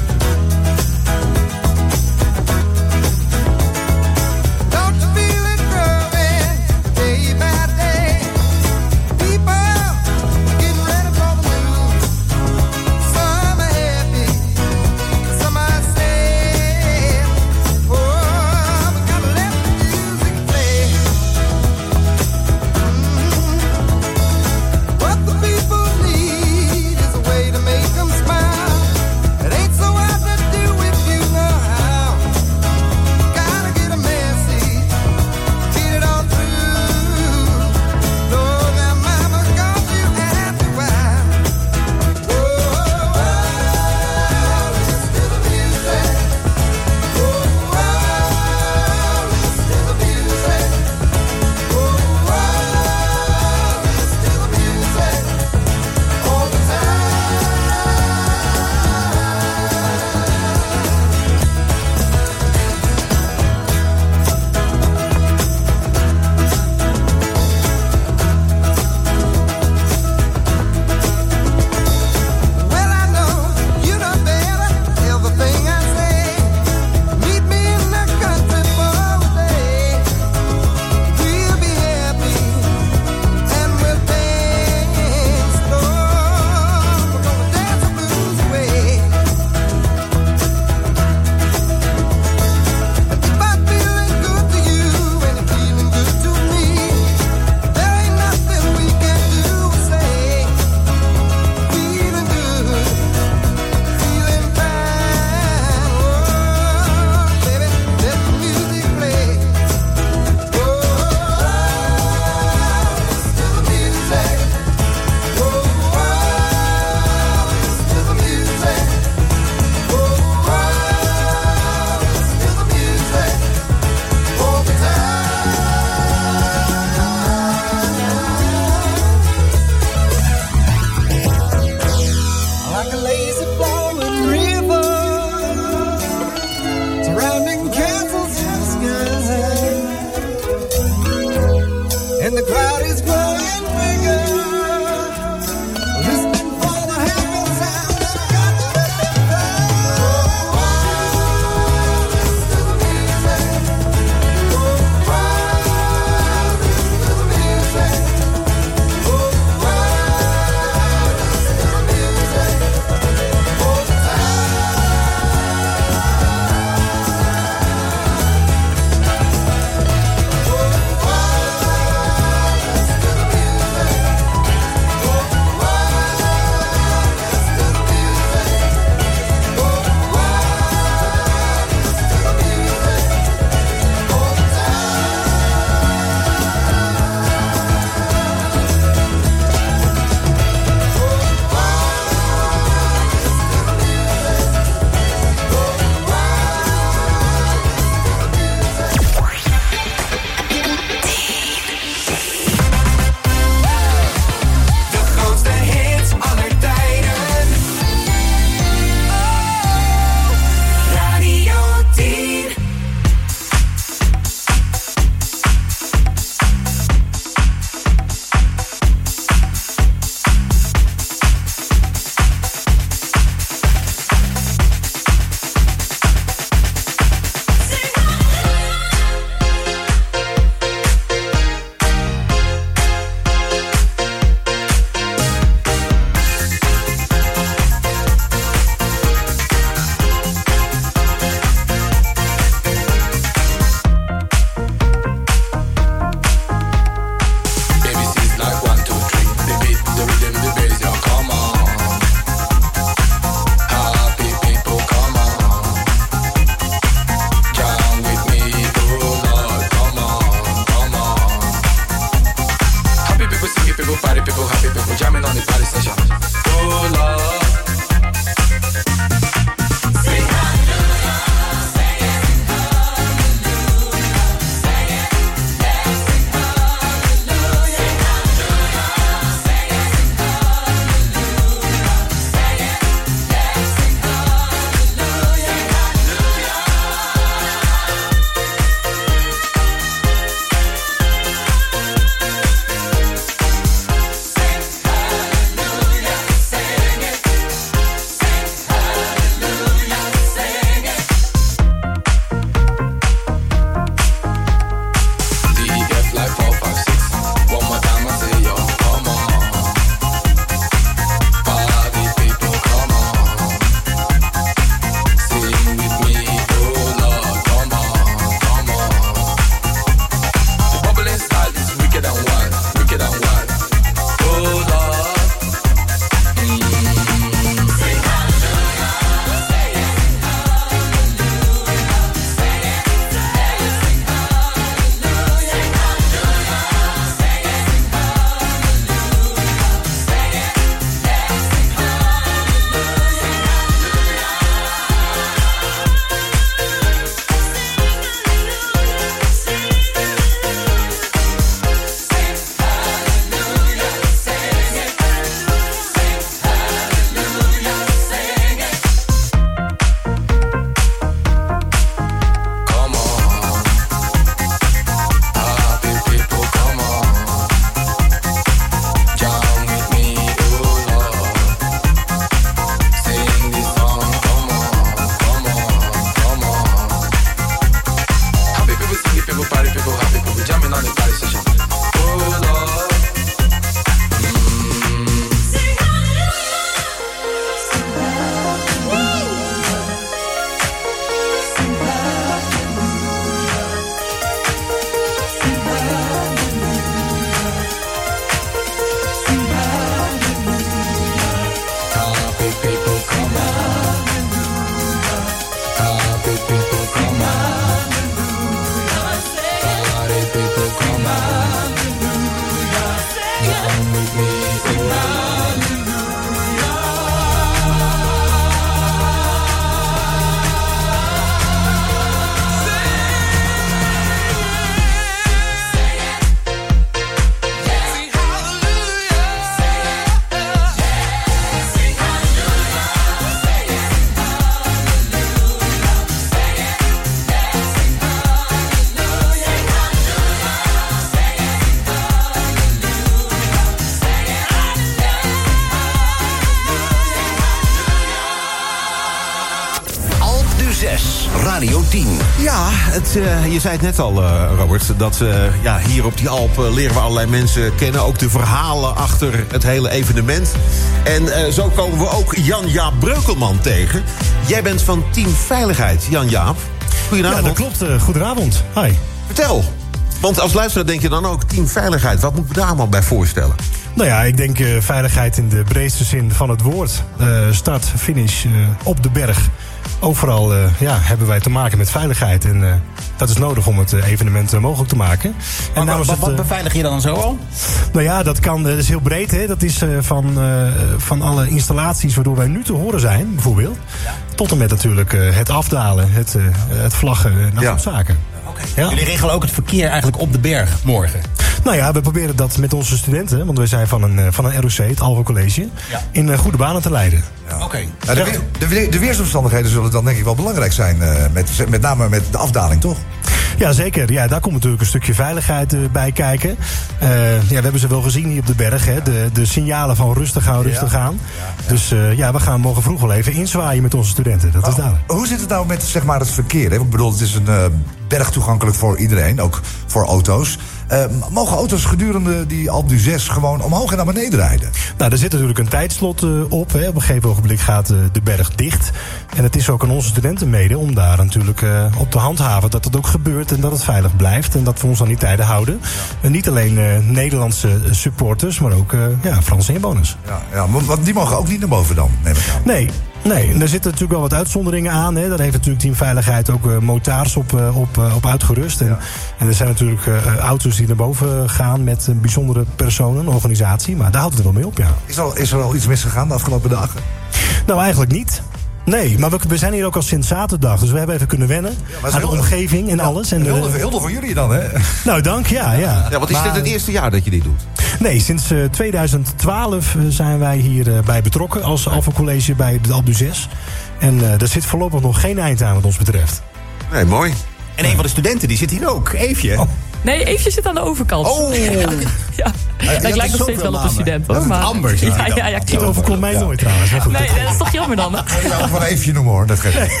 het, uh, je zei het net al, uh, Robert, dat uh, ja, hier op die Alp uh, leren we allerlei mensen kennen. Ook de verhalen achter het hele evenement. En uh, zo komen we ook Jan-Jaap Breukelman tegen. Jij bent van Team Veiligheid, Jan-Jaap. Goedenavond. Ja, dat klopt. Uh, goedenavond. Hi. Vertel. Want als luisteraar denk je dan ook Team Veiligheid. Wat moeten we daar allemaal bij voorstellen? Nou ja, ik denk uh, veiligheid in de breedste zin van het woord. Uh, start, finish, uh, op de berg. Overal uh, ja, hebben wij te maken met veiligheid. En uh, dat is nodig om het uh, evenement uh, mogelijk te maken. En maar, wat, het, wat uh, beveilig je dan zo al? Nou ja, dat, kan, dat is heel breed. Hè. Dat is uh, van, uh, van alle installaties waardoor wij nu te horen zijn, bijvoorbeeld. Ja. Tot en met natuurlijk uh, het afdalen, het, uh, het vlaggen en dat soort zaken. Okay. Ja. Jullie regelen ook het verkeer eigenlijk op de berg morgen? Nou ja, we proberen dat met onze studenten, want wij zijn van een, van een R O C, het Alphen College, ja. in uh, goede banen te leiden. Ja. Oké. Okay. Ja, de, de, de weersomstandigheden zullen dan denk ik wel belangrijk zijn, uh, met, met name met de afdaling, toch? Ja, zeker. Ja, daar komt natuurlijk een stukje veiligheid uh, bij kijken. Uh, ja, we hebben ze wel gezien hier op de berg. Hè. De, de signalen van rustig aan, rustig ja. aan. Ja, ja. Dus uh, ja, we gaan morgen vroeg wel even inzwaaien met onze studenten. Dat oh, is duidelijk. Hoe zit het nou met zeg maar, het verkeer? Hè? Ik bedoel, het is een uh, berg toegankelijk voor iedereen, ook voor auto's. Uh, mogen auto's gedurende die Alpe d'Huez gewoon omhoog en naar beneden rijden? Nou, er zit natuurlijk een tijdslot uh, op. Hè. Op een gegeven ogenblik gaat uh, de berg dicht. En het is ook aan onze studenten mede om daar natuurlijk uh, op te handhaven dat het ook gebeurt en dat het veilig blijft. En dat we ons aan die tijden houden. Ja. En niet alleen uh, Nederlandse supporters, maar ook uh, ja, Franse inwoners. Ja, ja, want die mogen ook niet naar boven dan, neem ik aan. Nee. Nee, en er zitten natuurlijk wel wat uitzonderingen aan. Hè. Daar heeft natuurlijk Team Veiligheid ook uh, motards op, uh, op, uh, op uitgerust. En, ja. en er zijn natuurlijk uh, auto's die naar boven gaan met een bijzondere persoon, een organisatie. Maar daar houdt het er wel mee op, ja. Is er al, is er al iets misgegaan de afgelopen dagen? Nou, eigenlijk niet. Nee, maar we, we zijn hier ook al sinds zaterdag. Dus we hebben even kunnen wennen ja, aan de omgeving en ja, alles. En heel, heel veel voor jullie dan, hè? Nou, dank, ja. ja. ja want is maar, dit het eerste jaar dat je dit doet? Nee, sinds uh, tweeduizend twaalf zijn wij hier uh, bij betrokken als Alphen College bij de Alpe d'Huez. En uh, er zit voorlopig nog geen eind aan wat ons betreft. Nee, mooi. En een van de studenten die zit hier ook, Eefje. Oh. Nee, Eefje zit aan de overkant. Oh! ja. ja. Ik lijk nog steeds wel op een student. Hoor, maar... Amber, ja, ja, ja, dat overkomt mij ja. nooit trouwens. Nee, nee, dat is toch jammer dan. Hè? Ja, van Eefje noemen hoor, dat geeft niet.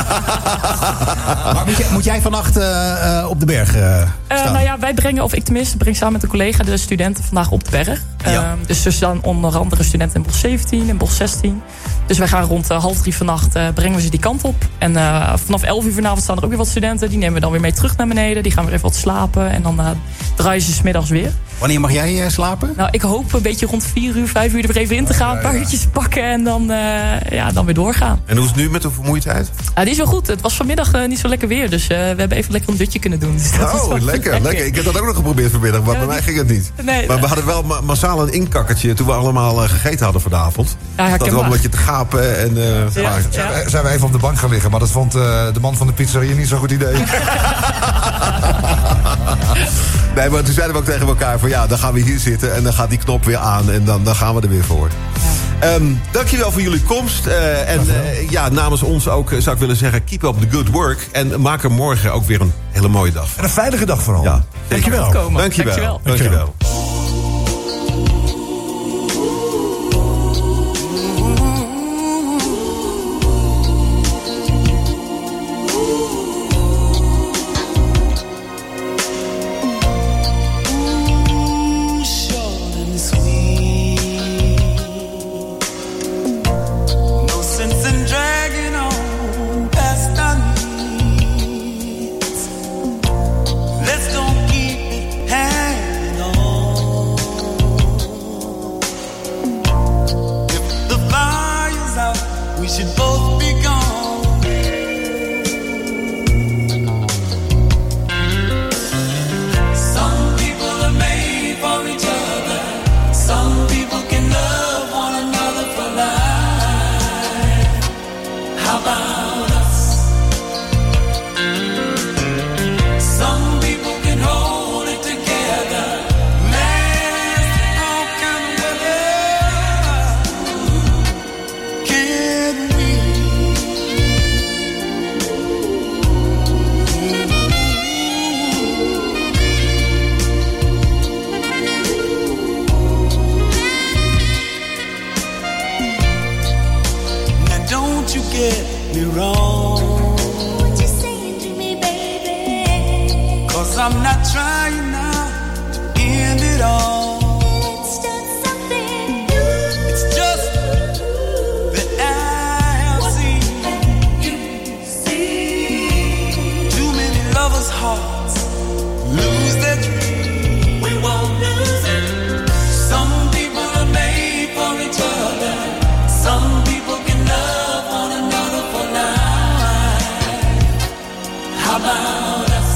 Maar moet jij, moet jij vannacht uh, uh, op de berg uh, staan? Uh, nou ja, wij brengen, of ik tenminste, breng samen met een collega de studenten vandaag op de berg. Ja. Uh, dus er staan onder andere studenten in bos zeventien en bos zestien. Dus wij gaan rond uh, half drie vannacht uh, brengen we ze die kant op. En uh, vanaf elf uur vanavond staan er ook weer wat studenten. Die nemen we dan weer mee terug naar beneden. Die gaan weer even wat slapen. En dan uh, draaien ze 's middags weer. Wanneer mag jij uh, slapen? Nou, ik hoop een beetje rond vier uur, vijf uur er weer even in te gaan. Een paar uurtjes pakken en dan, uh, ja, dan weer doorgaan. En hoe is het nu met de vermoeidheid? Ja, die is wel goed. Het was vanmiddag uh, niet zo lekker weer. Dus uh, we hebben even lekker een dutje kunnen doen. Dus dat oh, lekker, lekker, lekker. Ik heb dat ook nog geprobeerd vanmiddag. Maar ja, bij mij ging het niet. Nee, maar we hadden wel ma- massaal een inkakkertje toen we allemaal uh, gegeten hadden vanavond. Ja, dat we een beetje te gapen. En, uh, ja, ja. Zijn, we, zijn we even op de bank gaan liggen. Maar dat vond uh, de man van de pizzeria niet zo'n goed idee. Nee, maar toen zeiden we ook tegen elkaar van ja, dan gaan we hier zitten en dan gaat die knop weer aan en dan, dan gaan we er weer voor. Ja. Um, dankjewel voor jullie komst. Uh, en uh, ja, namens ons ook uh, zou ik willen zeggen, keep up the good work. En maak er morgen ook weer een hele mooie dag van. En een veilige dag vooral. Ja, dankjewel. Dankjewel. Dankjewel. Dankjewel. Let's don't keep it hanging on. I'm not trying now to end it all. It's just something new. It's just that I have What seen have you seen? too many lovers' hearts lose their dream. We won't lose it. Some people are made for each other. Some people can love one another for life. How about us?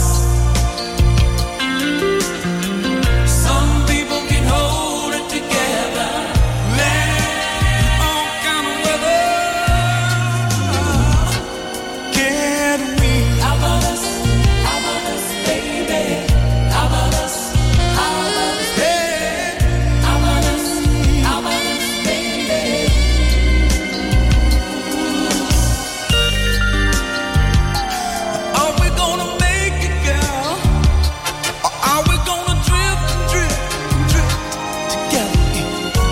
Some people can hold it together. Let all kind of weather. Can we? How about us? How about us, baby? How about us? How about us, Hey, how about us? How about us, baby? are we gonna make it, girl? Or are we gonna drift and drift and drift together?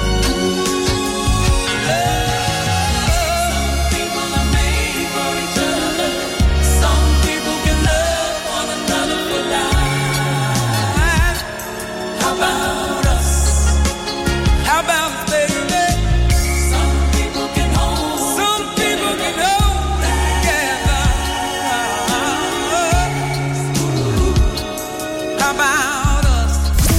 Some people are made for each other. Some people can love one another for life. How about us? How about us, baby? Some people can hold. Some people can hold it together. How about us?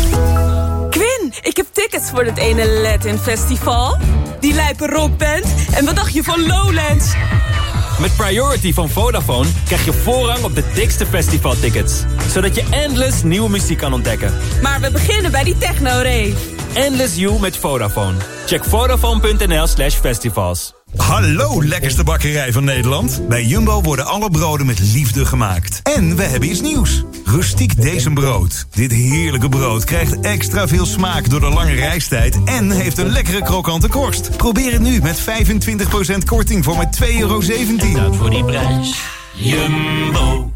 Quinn, ik heb tickets voor het ene Latin Festival. Die lijpe rockband. En wat dacht je van Lowlands? Met Priority van Vodafone krijg je voorrang op de dikste festivaltickets. Zodat je endless nieuwe muziek kan ontdekken. Maar we beginnen bij die techno-rave. Endless You met Vodafone. Check vodafone.nl slash festivals. Hallo, lekkerste bakkerij van Nederland. Bij Jumbo worden alle broden met liefde gemaakt. En we hebben iets nieuws. Rustiek Decembrood. Dit heerlijke brood krijgt extra veel smaak door de lange reistijd... en heeft een lekkere krokante korst. Probeer het nu met vijfentwintig procent korting voor maar twee euro zeventien. Dat voor die prijs. Jumbo.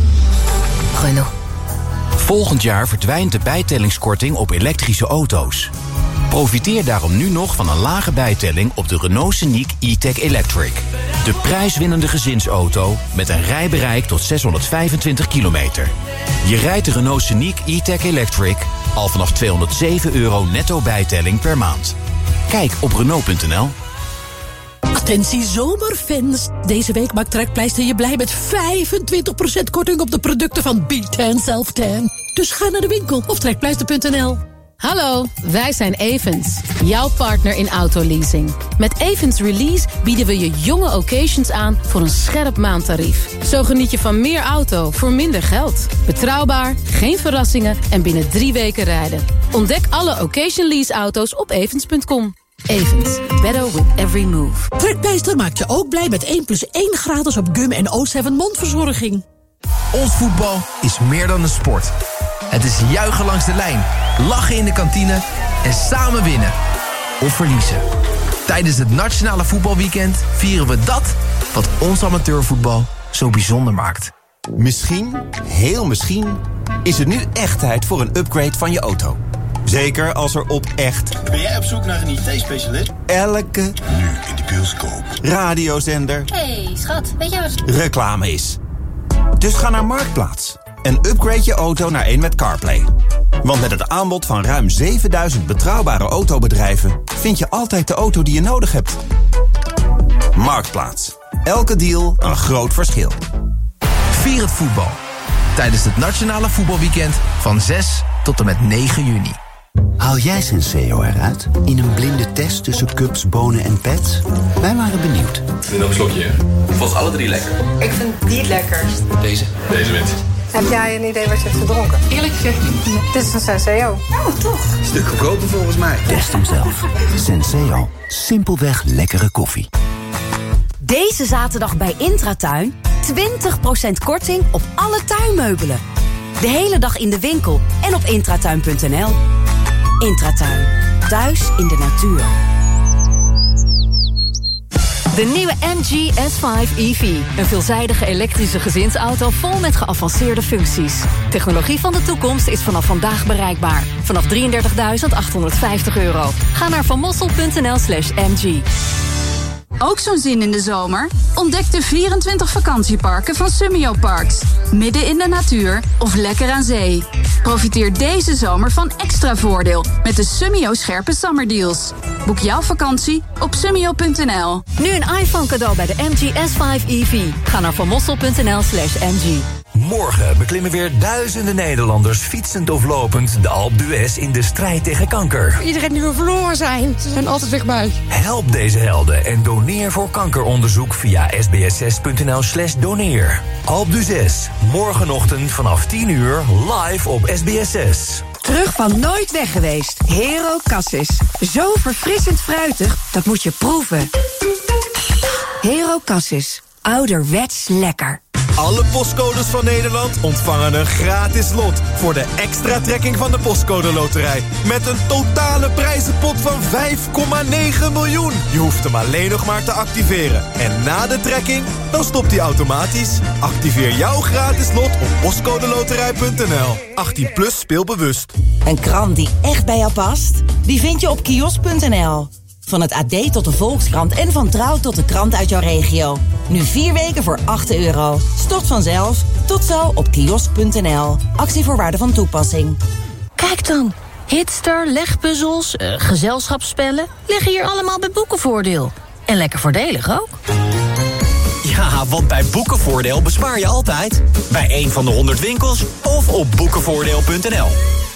Renault. Volgend jaar verdwijnt de bijtellingskorting op elektrische auto's. Profiteer daarom nu nog van een lage bijtelling op de Renault Scenic E-Tech Electric. De prijswinnende gezinsauto met een rijbereik tot zeshonderdvijfentwintig kilometer. Je rijdt de Renault Scenic E-Tech Electric al vanaf tweehonderdzeven euro netto bijtelling per maand. Kijk op Renault punt n l. Attentie zomerfans. Deze week maakt Trekpleister je blij met vijfentwintig procent korting op de producten van B tien Self Tan. Dus ga naar de winkel of trekpleister punt n l. Hallo, wij zijn Avens, jouw partner in autoleasing. Met Avens Release bieden we je jonge occasions aan voor een scherp maandtarief. Zo geniet je van meer auto voor minder geld. Betrouwbaar, geen verrassingen en binnen drie weken rijden. Ontdek alle occasion lease auto's op avens punt com. Avens, better with every move. Trekpleister maakt je ook blij met één plus één gratis op gum en O zeven mondverzorging. Ons voetbal is meer dan een sport. Het is juichen langs de lijn, lachen in de kantine en samen winnen. Of verliezen. Tijdens het Nationale Voetbalweekend vieren we dat wat ons amateurvoetbal zo bijzonder maakt. Misschien, heel misschien, is het nu echt tijd voor een upgrade van je auto. Zeker als er op echt... Ben jij op zoek naar een I T-specialist? Elke... Nu in de bioscoop. Radiozender... Hey, schat, weet je wat... reclame is. Dus ga naar Marktplaats en upgrade je auto naar een met CarPlay. Want met het aanbod van ruim zevenduizend betrouwbare autobedrijven... vind je altijd de auto die je nodig hebt. Marktplaats. Elke deal een groot verschil. Vier het voetbal. Tijdens het Nationale Voetbalweekend van zes tot en met negen juni. Haal jij Senseo eruit in een blinde test tussen cups, bonen en pets? Wij waren benieuwd. Ik neem nog een slokje. Ik vond ze alle drie lekker. Ik vind die het lekkerst. Deze? Deze wint. Heb jij een idee wat je hebt gedronken? Eerlijk gezegd niet. Dit is een Senseo. Oh, toch? Stuk goedkoper volgens mij. Test hem zelf. Senseo. Simpelweg lekkere koffie. Deze zaterdag bij Intratuin twintig procent korting op alle tuinmeubelen. De hele dag in de winkel en op intratuin punt n l. Intratuin. Thuis in de natuur. De nieuwe M G S vijf E V. Een veelzijdige elektrische gezinsauto vol met geavanceerde functies. Technologie van de toekomst is vanaf vandaag bereikbaar. Vanaf drieëndertigduizend achthonderdvijftig euro. Ga naar vanmossel punt n l slash M G. Ook zo'n zin in de zomer? Ontdek de vierentwintig vakantieparken van Summio Parks. Midden in de natuur of lekker aan zee. Profiteer deze zomer van extra voordeel met de Summio scherpe zomerdeals. Boek jouw vakantie op summio punt n l. Nu een iPhone cadeau bij de M G S vijf E V. Ga naar vanmossel punt n l slash M G. Morgen beklimmen weer duizenden Nederlanders fietsend of lopend de Alpe d'Huez in de strijd tegen kanker. Iedereen die wil verloren zijn, ze zijn altijd weg bij. Help deze helden en doneer voor kankeronderzoek via s b s zes punt n l slash doneer. Alpe d'Huez, morgenochtend vanaf tien uur live op S B S zes. Terug van nooit weg geweest. Hero Cassis. Zo verfrissend fruitig, dat moet je proeven. Hero Cassis. Ouderwets lekker. Alle postcodes van Nederland ontvangen een gratis lot voor de extra trekking van de Postcode Loterij. Met een totale prijzenpot van vijf komma negen miljoen. Je hoeft hem alleen nog maar te activeren. En na de trekking, dan stopt hij automatisch. Activeer jouw gratis lot op postcode loterij punt n l. achttien plus speelbewust. Een krant die echt bij jou past? Die vind je op kiosk punt n l. Van het A D tot de Volkskrant en van Trouw tot de krant uit jouw regio. Nu vier weken voor acht euro. Stort vanzelf. Tot zo op kiosk punt n l. Actievoorwaarden van toepassing. Kijk dan. Hitster, legpuzzels, uh, gezelschapsspellen liggen hier allemaal bij Boekenvoordeel. En lekker voordelig ook. Ja, want bij Boekenvoordeel bespaar je altijd. Bij een van de honderd winkels of op boekenvoordeel punt n l.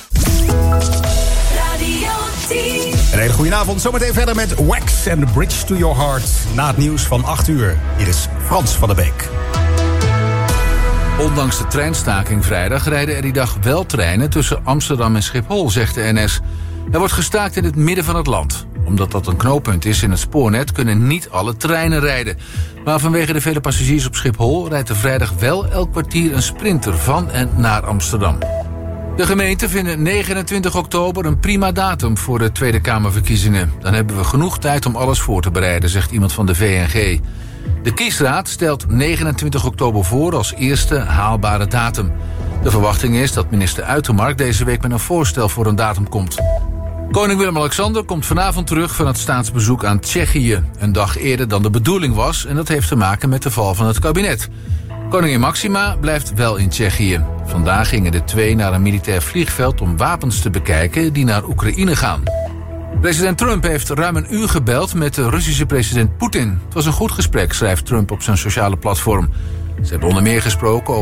Een hele goede avond. Zometeen verder met Wax and the Bridge to Your Heart. Na het nieuws van acht uur. Hier is Frans van der Beek. Ondanks de treinstaking vrijdag rijden er die dag wel treinen tussen Amsterdam en Schiphol, zegt de N S. Er wordt gestaakt in het midden van het land. Omdat dat een knooppunt is in het spoornet kunnen niet alle treinen rijden. Maar vanwege de vele passagiers op Schiphol rijdt er vrijdag wel elk kwartier een sprinter van en naar Amsterdam. De gemeenten vinden negenentwintig oktober een prima datum voor de Tweede Kamerverkiezingen. Dan hebben we genoeg tijd om alles voor te bereiden, zegt iemand van de V N G. De kiesraad stelt negenentwintig oktober voor als eerste haalbare datum. De verwachting is dat minister Uitermark deze week met een voorstel voor een datum komt. Koning Willem-Alexander komt vanavond terug van het staatsbezoek aan Tsjechië. Een dag eerder dan de bedoeling was en dat heeft te maken met de val van het kabinet. Koningin Máxima blijft wel in Tsjechië. Vandaag gingen de twee naar een militair vliegveld om wapens te bekijken die naar Oekraïne gaan. President Trump heeft ruim een uur gebeld met de Russische president Poetin. Het was een goed gesprek, schrijft Trump op zijn sociale platform. Ze hebben onder meer gesproken over